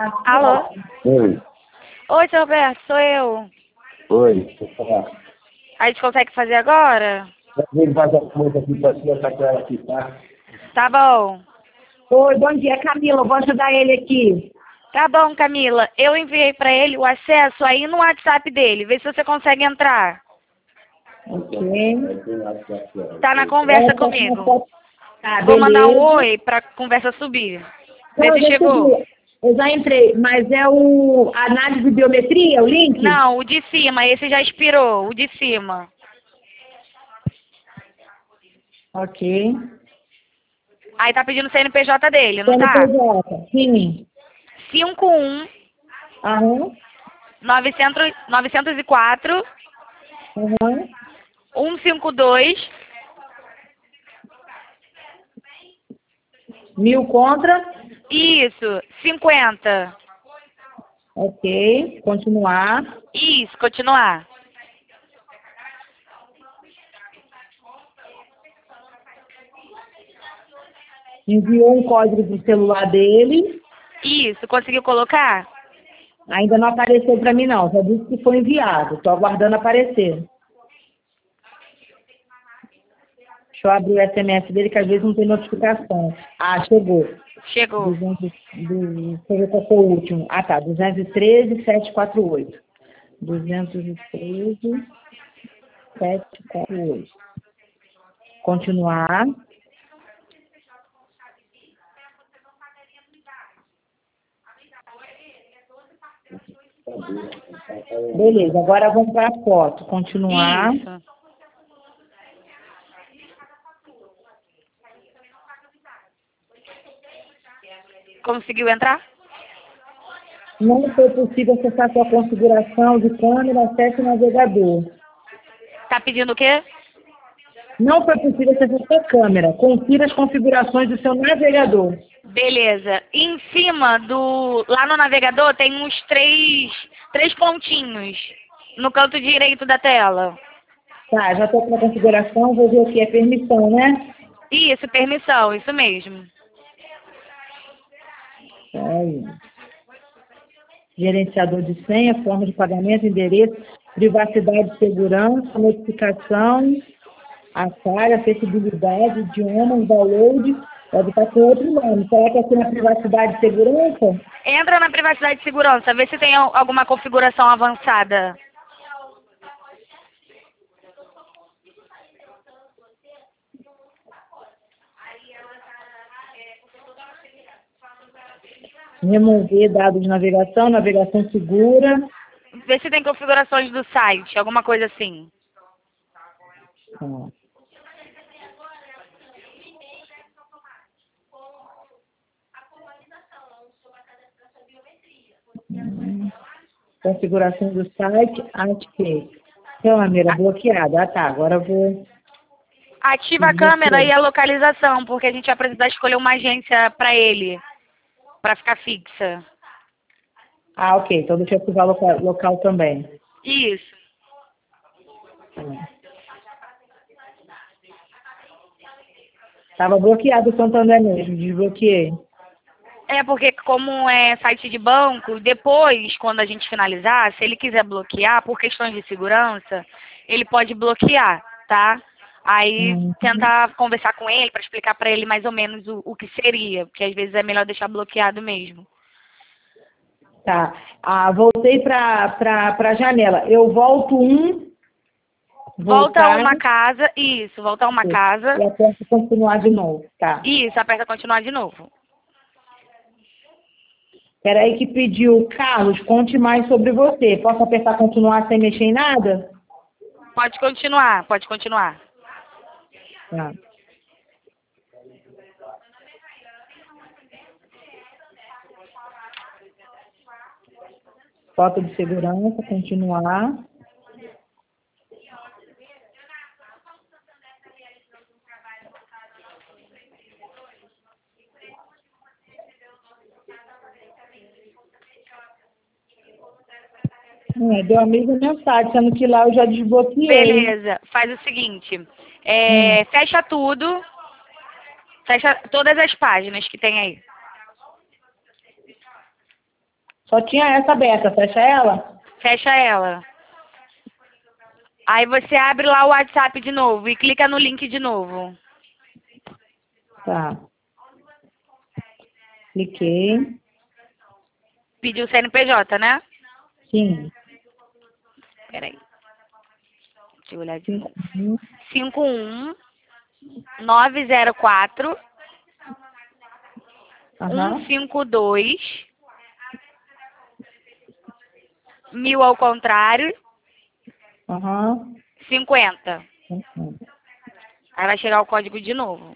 Alô? Oi. Oi, seu Roberto, sou eu. Oi. Deixa eu falar. A gente consegue fazer agora? Ele faz a conta aqui para ti, essa cara aqui, tá? Tá bom. Oi, bom dia, Camila. Vou ajudar ele aqui. Tá bom, Camila. Eu enviei pra ele o acesso aí no WhatsApp dele. Vê se você consegue entrar. Ok. Tá na conversa comigo. Tá, Vou mandar um beleza. oi pra conversa subir. Vê Não, se chegou. eu já entrei, mas é o análise de biometria, o link? Não, o de cima. Esse já expirou. O de cima. Ok. Aí tá pedindo o CNPJ dele, não tá? CNPJ, sim. 51 Aham. 904 Aham. 152 1000 contra. Isso, 50. Ok. Continuar. Isso, continuar. Enviou um código do celular dele. Isso, conseguiu colocar? Ainda não apareceu para mim, não. Só disse que foi enviado. Estou aguardando aparecer. Deixa eu abrir o SMS dele, que às vezes não tem notificação. Ah, chegou. Chegou. Deixa eu ver qual foi o último. Ah, tá. 213, 748. 213, 748. Continuar. Beleza, agora vamos para a foto. Continuar. Isso. Conseguiu entrar? Não foi possível acessar sua configuração de câmera, acesse o navegador. Tá pedindo o quê? Não foi possível acessar sua câmera. Confira as configurações do seu navegador. Beleza. Em cima do... Lá no navegador tem uns três pontinhos no canto direito da tela. Tá, já estou com a configuração, vou ver o que é permissão, né? Isso, permissão, isso mesmo. Aí. Gerenciador de senha, forma de pagamento, endereço, privacidade e segurança, notificação, a carga, acessibilidade, idioma, download, deve estar com outro nome. Será que aqui na privacidade e segurança? Entra na privacidade e segurança, vê se tem alguma configuração avançada. Remover dados de navegação, navegação segura. Vê se tem configurações do site, alguma coisa assim. Tá. Configuração do site, acho que câmera bloqueada. Ah, tá, agora eu vou... Ativa a câmera e a localização, porque a gente vai precisar escolher uma agência para ele, para ficar fixa. Ah, ok, então deixa eu ativar local também. Isso. Estava bloqueado o Santander mesmo, desbloqueei. É porque como é site de banco, depois, quando a gente finalizar, se ele quiser bloquear, por questões de segurança, ele pode bloquear, tá? Aí tentar conversar com ele para explicar para ele mais ou menos o que seria, porque às vezes é melhor deixar bloqueado mesmo. Tá. Ah, voltei para a janela. Eu volto Volta a voltar, uma casa, isso, volta a uma casa. e aperto continuar de novo. Tá. Isso, aperta continuar de novo. Peraí que pediu, Carlos, conte mais sobre você. Posso apertar continuar sem mexer em nada? Pode continuar, pode continuar. Tá. Foto de segurança, continuar. Deu a mesma mensagem, sendo que lá eu já desbloqueei. Beleza, faz o seguinte, fecha tudo, fecha todas as páginas que tem aí. Só tinha essa aberta, fecha ela? Fecha ela. Aí você abre lá o WhatsApp de novo e clica no link de novo. Tá. Cliquei. Pediu o CNPJ, né? Sim. Peraí. Deixa eu olhar de novo. 51. 51904 Aham. 152 1000 ao contrário, Aham. 50. Uhum. Aí vai chegar o código de novo.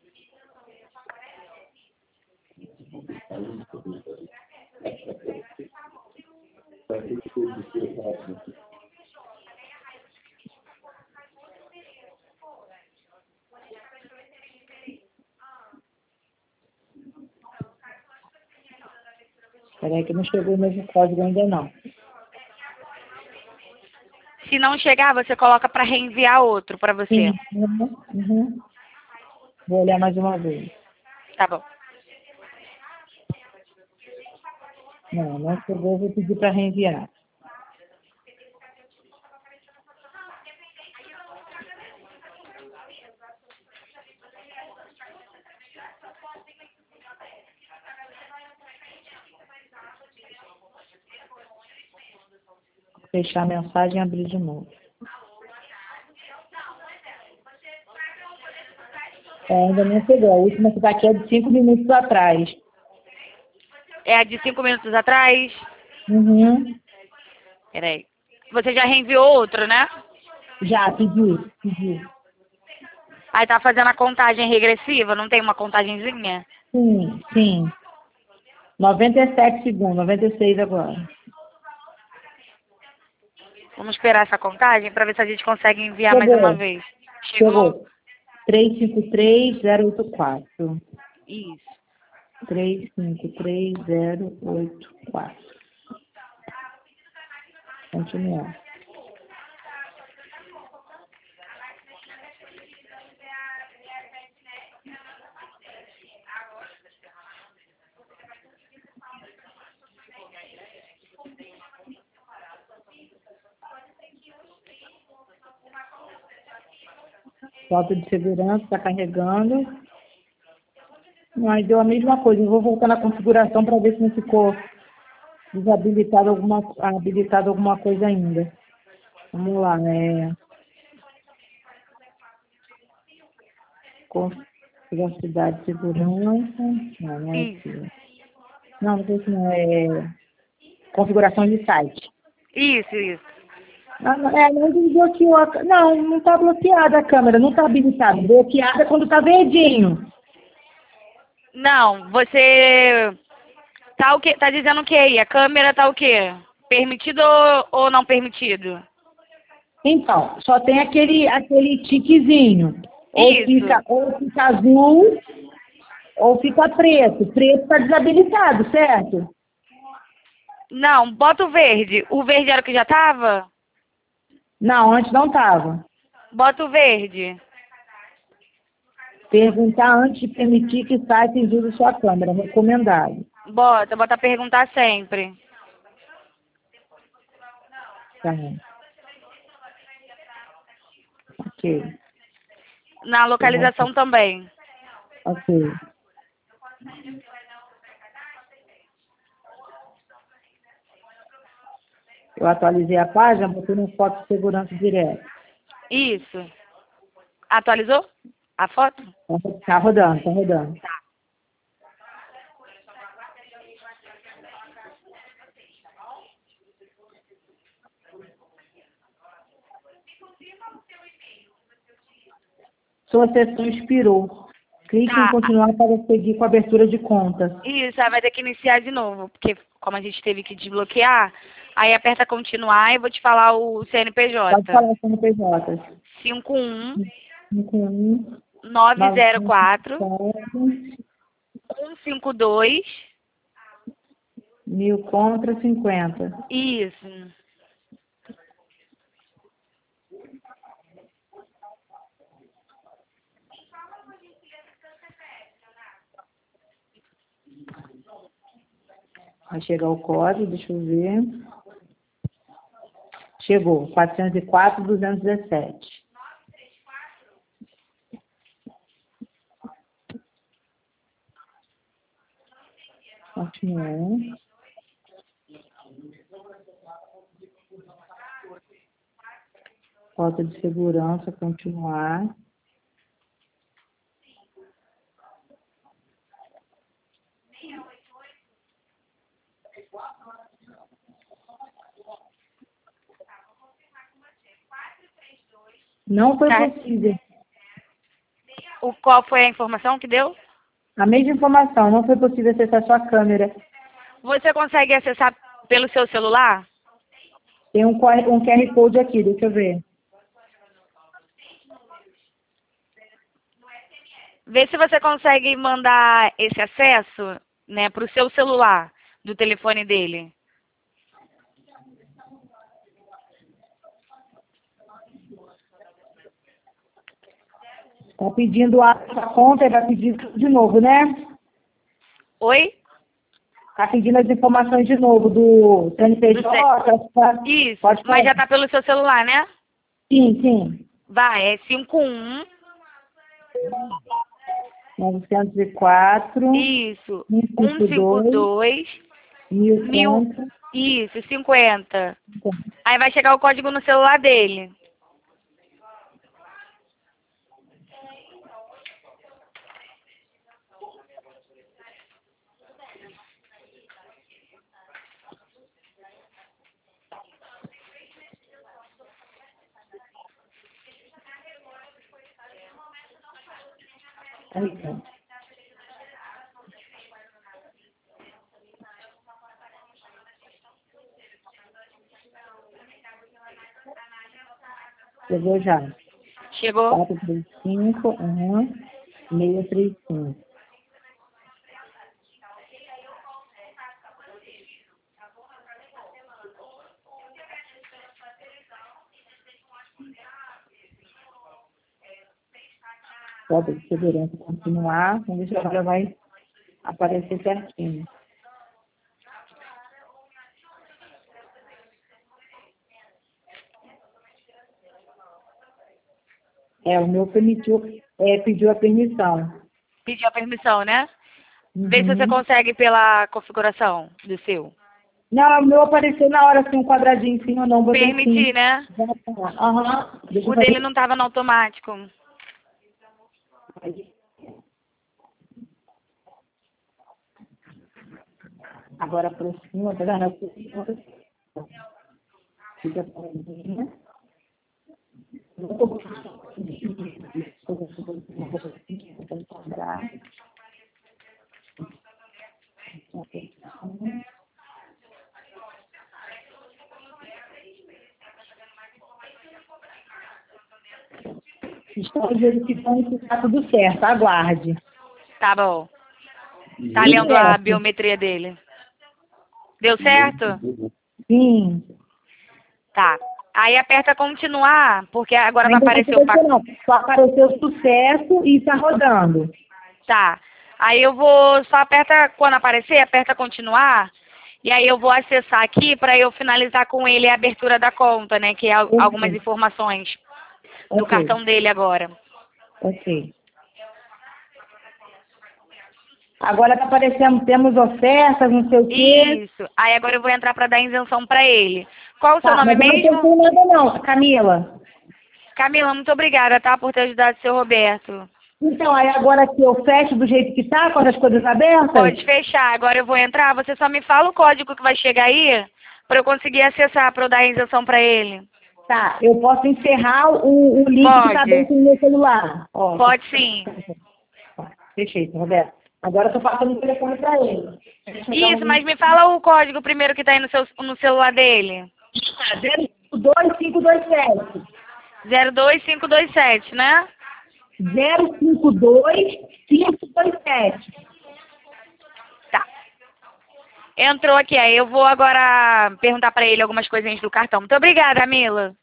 Peraí que não chegou o mesmo código ainda não. Se não chegar, você coloca para reenviar outro para você. Sim. Uhum. Uhum. Vou olhar mais uma vez. Tá bom. Não, não chegou, vou pedir para reenviar. Fechar a mensagem e abrir de novo. Ainda não chegou. A última que está aqui é de 5 minutos atrás. É a de 5 minutos atrás? Uhum. Peraí. Você já reenviou outro, né? Já, pedi. Aí tá fazendo a contagem regressiva, não tem uma contagenzinha? Sim. 97 segundos, 96 agora. Vamos esperar essa contagem para ver se a gente consegue enviar mais uma Chegou. vez. Chegou. 353084. Isso. 353084. Continuar. Falta de segurança, está carregando. Mas deu a mesma coisa. Eu vou voltar na configuração para ver se não ficou habilitado alguma coisa ainda. Vamos lá, privacidade e segurança. Não é Isso. aqui. Não sei se não é configuração de site. Isso. Não desbloqueou não está bloqueada a câmera, não está habilitada. Bloqueada quando está verdinho. Não, você tá o quê? Tá dizendo o quê aí? A câmera tá o quê? Permitido ou não permitido? Então, só tem aquele tiquezinho. Isso. Ou fica azul, ou fica preto. Preto está desabilitado, certo? Não, bota o verde. O verde era o que já tava? Não, antes não estava. Bota o verde. Perguntar antes de permitir que sites usem sua câmera. Recomendado. Bota perguntar sempre. Tá. Ok. Na localização também. Ok. Eu atualizei a página, botei no foto de segurança direto. Isso. Atualizou a foto? Tá rodando, tá rodando. Tá. Sua sessão expirou. Clique em Tá. continuar para seguir com a abertura de conta. Isso, aí vai ter que iniciar de novo, porque como a gente teve que desbloquear, aí aperta continuar e vou te falar o CNPJ. Pode falar com o PJ. 51 51 904 904 152. 1000 contra 50. Isso. Vai chegar o código, deixa eu ver. Chegou, 404-217. Continuar. Rota de segurança, continuar. Não foi possível. Qual foi a informação que deu? A mesma informação, não foi possível acessar sua câmera. Você consegue acessar pelo seu celular? Tem um QR Code aqui, deixa eu ver. Vê se você consegue mandar esse acesso, né, para o seu celular, do telefone dele. Tá pedindo a conta e vai pedir tudo de novo, né? Oi? Tá pedindo as informações de novo do CNPJ. Isso, Pode mas já tá pelo seu celular, né? Sim, sim. Vai, é 51. 904. Isso. 152. 152. Isso, 50. Aí vai chegar o código no celular dele. Chegou já. Chegou? 435, 635. Pode de segurança continuar. Vamos ver se agora vai aparecer certinho. O meu pediu a permissão. Pediu a permissão, né? Vê se você consegue pela configuração do seu. Não, o meu apareceu na hora assim, um quadradinho sim ou não. Permitir, sim. né? O dele não estava no automático. Agora aproxima, tá vendo? Fica paradinha. Estou verificando se está tudo certo. Aguarde. Tá bom. Tá lendo a biometria dele. Deu certo? Sim. Tá. Aí aperta continuar, porque agora vai aparecer o pacote. Não, só apareceu sucesso e está rodando. Tá. Aí eu vou, só aperta, quando aparecer, aperta continuar. E aí eu vou acessar aqui para eu finalizar com ele a abertura da conta, né? Que é algumas informações do cartão dele agora. Ok. Agora está aparecendo, temos ofertas, não sei o quê. Isso. Aí agora eu vou entrar para dar isenção para ele. Qual o seu nome mesmo? Não tem nada não, Camila. Camila, muito obrigada, tá, por ter ajudado o seu Roberto. Então, aí agora que eu fecho do jeito que tá, com as coisas abertas? Pode fechar. Agora eu vou entrar. Você só me fala o código que vai chegar aí para eu conseguir acessar, para eu dar a isenção para ele. Tá, eu posso encerrar o link que está dentro do meu celular. Ó, pode sim. Perfeito, Roberto. Agora eu tô passando o telefone para ele. Isso, mas me fala o código primeiro que tá aí no celular dele. 05227. 02527, né? 052527. Tá. Entrou aqui, aí eu vou agora perguntar para ele algumas coisinhas do cartão. Muito obrigada, Mila.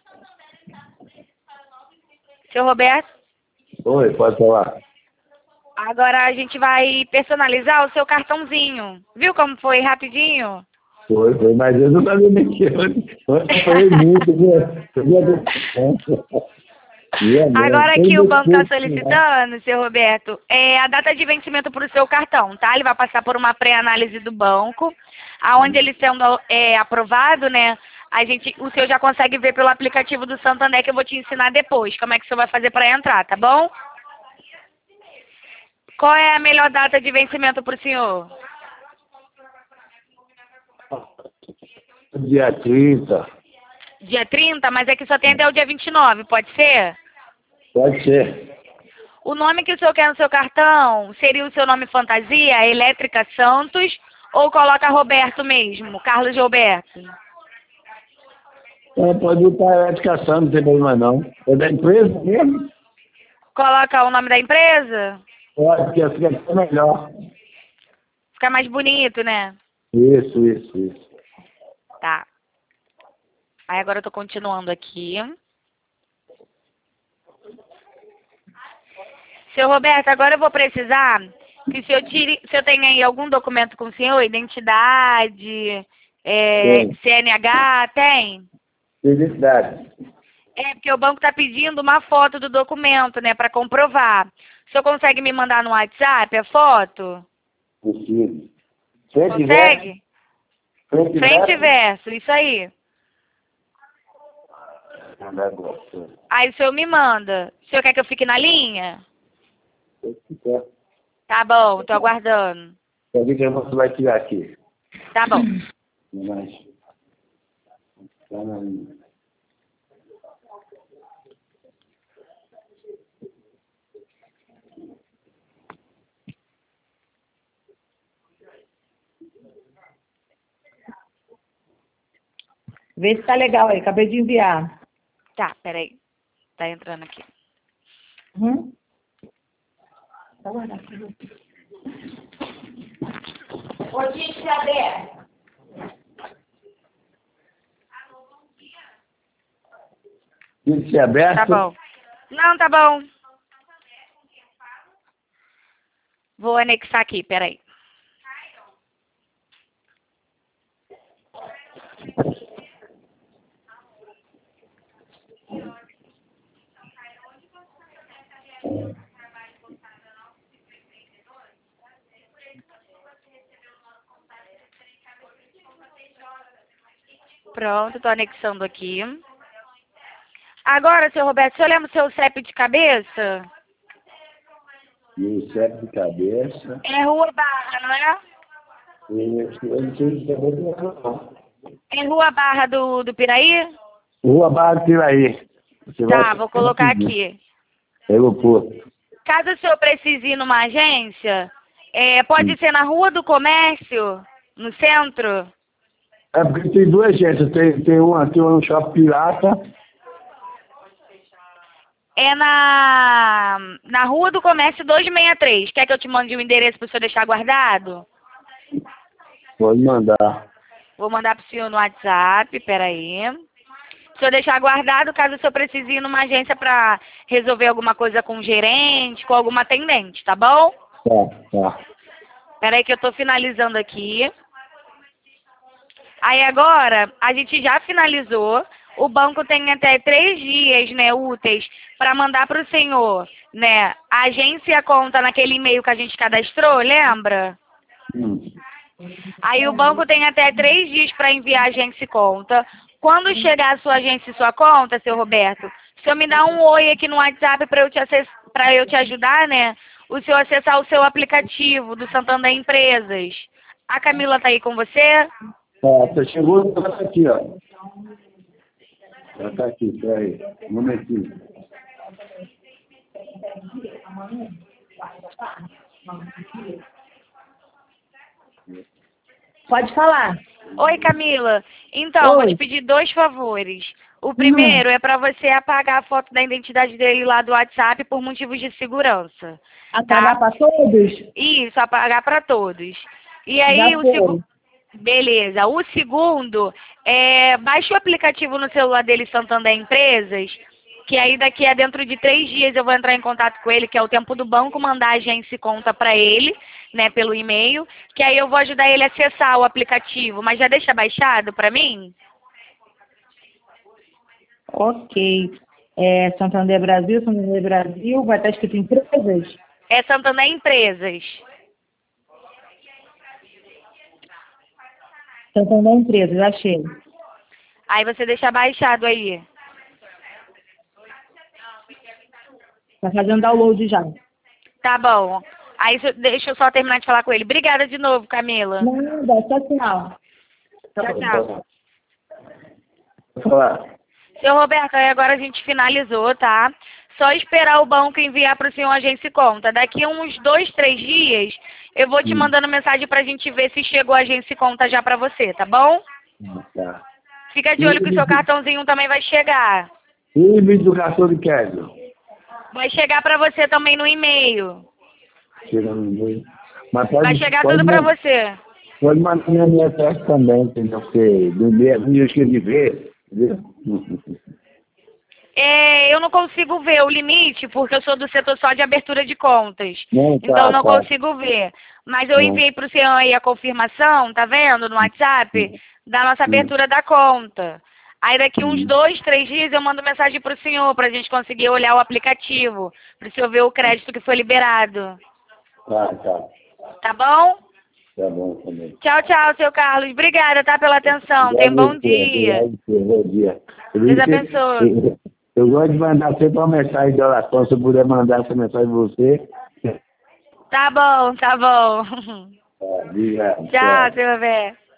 Seu Roberto? Oi, pode falar. Agora a gente vai personalizar o seu cartãozinho. Viu como foi rapidinho? Foi, mas eu não sabia nem que ontem foi muito, viu? Agora que o banco está solicitando, seu Roberto, a data de vencimento para o seu cartão, tá? Ele vai passar por uma pré-análise do banco, aonde ele sendo aprovado, né? O senhor já consegue ver pelo aplicativo do Santander, que eu vou te ensinar depois como é que o senhor vai fazer para entrar, tá bom? Qual é a melhor data de vencimento para o senhor? Dia 30. Dia 30, mas é que só tem até o dia 29, pode ser? Pode ser. O nome que o senhor quer no seu cartão seria o seu nome fantasia, Elétrica Santos, ou coloca Roberto mesmo, Carlos Roberto? Pode ir para a educação, não tem problema não. É da empresa mesmo? Coloca o nome da empresa? Pode, porque assim é melhor. Fica mais bonito, né? Isso. Tá. Aí agora eu tô continuando aqui. Seu Roberto, agora eu vou precisar que se eu tenha aí algum documento com o senhor, identidade, CNH, tem? Felicidade. Porque o banco tá pedindo uma foto do documento, né, para comprovar. O senhor consegue me mandar no WhatsApp a foto? Possível. Consegue? Frente Frente e verso, isso aí. Aí o senhor me manda. O senhor quer que eu fique na linha? Tá bom, tô aguardando. Quer ver que você vai tirar aqui? Tá bom. Mas, tá na linha. Vê se tá legal aí, acabei de enviar. Tá, peraí. Tá entrando aqui. Tá guardado pra você. Ô, Tia, Isso é aberto? tá bom. Não, tá bom. Vou anexar aqui, peraí. Pronto, tô anexando aqui. Agora, seu Roberto, o senhor lembra o seu CEP de cabeça? Meu CEP de cabeça. É Rua Barra, não é? Eu não sei se é não. É Rua Barra do Piraí? Rua Barra do Piraí. Tá, vou colocar aqui. Aeroporto. Caso o senhor precise ir numa agência, pode ser na Rua do Comércio, no centro? É porque tem duas agências. Tem uma no Shopping Pirata. É na Rua do Comércio 263. Quer que eu te mande o endereço para o senhor deixar guardado? Pode mandar. Vou mandar para o senhor no WhatsApp, peraí. Se o senhor deixar guardado, caso o senhor precise ir numa agência para resolver alguma coisa com o gerente, com alguma atendente, tá bom? Tá. Peraí que eu tô finalizando aqui. Aí agora, a gente já finalizou. O banco tem até 3 dias, né, úteis, para mandar para o senhor, né, a agência conta naquele e-mail que a gente cadastrou, lembra? Aí o banco tem até 3 dias para enviar a agência e conta. Quando chegar a sua agência e sua conta, seu Roberto, o senhor me dá um oi aqui no WhatsApp para eu te ajudar, né? O senhor acessar o seu aplicativo do Santander Empresas. A Camila tá aí com você? Você chegou, ela tá aqui, ó. Ela tá aqui, peraí. Um momentinho. Pode falar. Oi, Camila. Então, vou te pedir 2 favores. O primeiro é para você apagar a foto da identidade dele lá do WhatsApp por motivos de segurança. Apagar para todos? Isso, apagar para todos. E aí, o segundo... Beleza. O segundo, baixe o aplicativo no celular dele, Santander Empresas, que aí daqui a dentro de 3 dias eu vou entrar em contato com ele, que é o tempo do banco mandar a agência e conta para ele, né, pelo e-mail, que aí eu vou ajudar ele a acessar o aplicativo. Mas já deixa baixado para mim? Ok. Santander Brasil, vai estar escrito empresas? É Santander Empresas. Santander Empresas, achei. Aí você deixa baixado aí. Tá fazendo download já. Tá bom. Aí deixa eu só terminar de falar com ele. Obrigada de novo, Camila. Nada, tchau. Tchau, tchau. Falar. Seu Roberto, aí agora a gente finalizou, tá? Só esperar o banco enviar para o senhor agência e conta. Daqui a uns 2, 3 dias, eu vou te mandando mensagem pra gente ver se chegou a agência e conta já pra você, tá bom? Tá. Fica de olho que o seu cartãozinho também vai chegar. E o limite do cartão de crédito? Vai chegar pra você também no e-mail. Chega no e-mail. Mas pode, Vai chegar tudo pra você. Pode mandar na minha testa também, entendeu? Porque do dia eu esqueci de ver. Entendeu? Eu não consigo ver o limite, porque eu sou do setor só de abertura de contas. Não, tá, Então eu não tá. consigo ver. Mas eu enviei pro senhor aí a confirmação, tá vendo, no WhatsApp, da nossa abertura da conta. Aí daqui uns 2, 3 dias eu mando mensagem pro senhor, pra gente conseguir olhar o aplicativo, pro senhor ver o crédito que foi liberado. Tá. Tá bom? Tá bom também. Tchau, tchau, seu Carlos. Obrigada, tá, pela atenção. Tenha bom dia. Bom dia. Deus abençoe. Eu gosto de mandar sempre uma mensagem de oração, se eu puder mandar essa mensagem pra você. Tá bom, tá bom. Obrigado. Tchau, seu Roberto.